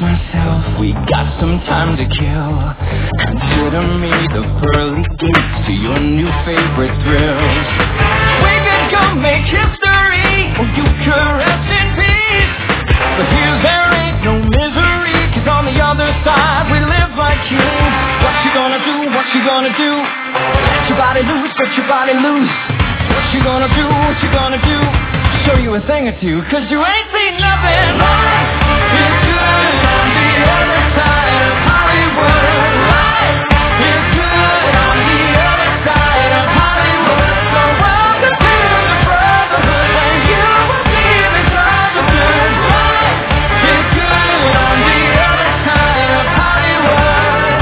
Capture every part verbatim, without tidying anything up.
myself, we got some time to kill. Consider me the pearly gates to your new favorite thrills. We could go make history, or you could rest in peace. But here there ain't no misery, cause on the other side we live like kings. What you gonna do, what you gonna do? Let your body loose, let your body loose. What you gonna do, what you gonna do? Show you a thing or two, cause you ain't seen nothing. Life is good on the other side of Hollywood. Life is good on the other side of Hollywood. So welcome to the brotherhood, when you will be misunderstood. Life is good on the other side of Hollywood.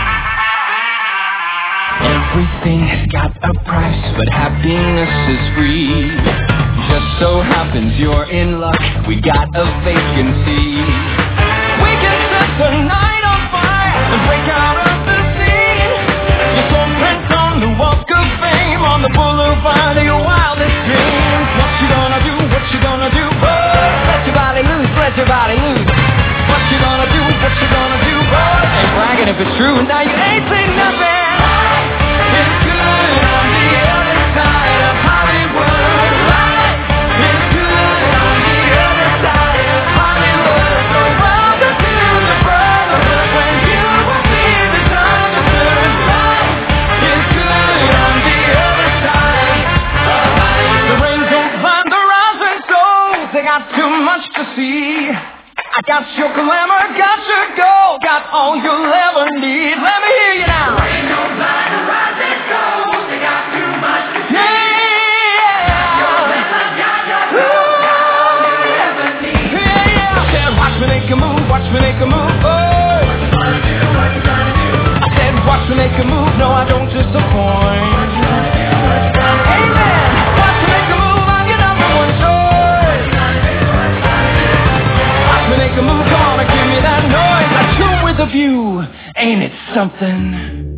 Everything's got a price, but happiness is free. Just so happens you're in luck, we got a vacancy. We can set the night on fire and break out of the scene. Your soul prints on the walk of fame, on the boulevard of your wildest dreams. What you gonna do, what you gonna do? Oh, let your body loose, let your body loose. What you gonna do, what you gonna do? Oh, ain't bragging if it's true, now you ain't seen nothing. It's good on the other side of Hollywood. Life is good on the other side of Hollywood. So welcome to the brotherhood, when you will be misunderstood. Life is good on the other side of Hollywood. The rain don't find the rising souls, they got too much to see. I got your glamour, got your gold, got all you'll ever need. Let me hear you now. Rain don't find the rising souls, they got too much to see. Yeah. Your glamour, got your gold, got all you'll ever need. Yeah. I said, watch me make a move, watch me make a move. Oh. What you gonna do, what you gonna do? I said, watch me make a move, no I don't disappoint. What you gonna do, what you gonna do? Amen. Watch me make a move, I'm your number one choice. What you gonna do, what you gonna do? Watch me make a move, come on and give me that noise. I tune with a view, ain't it something?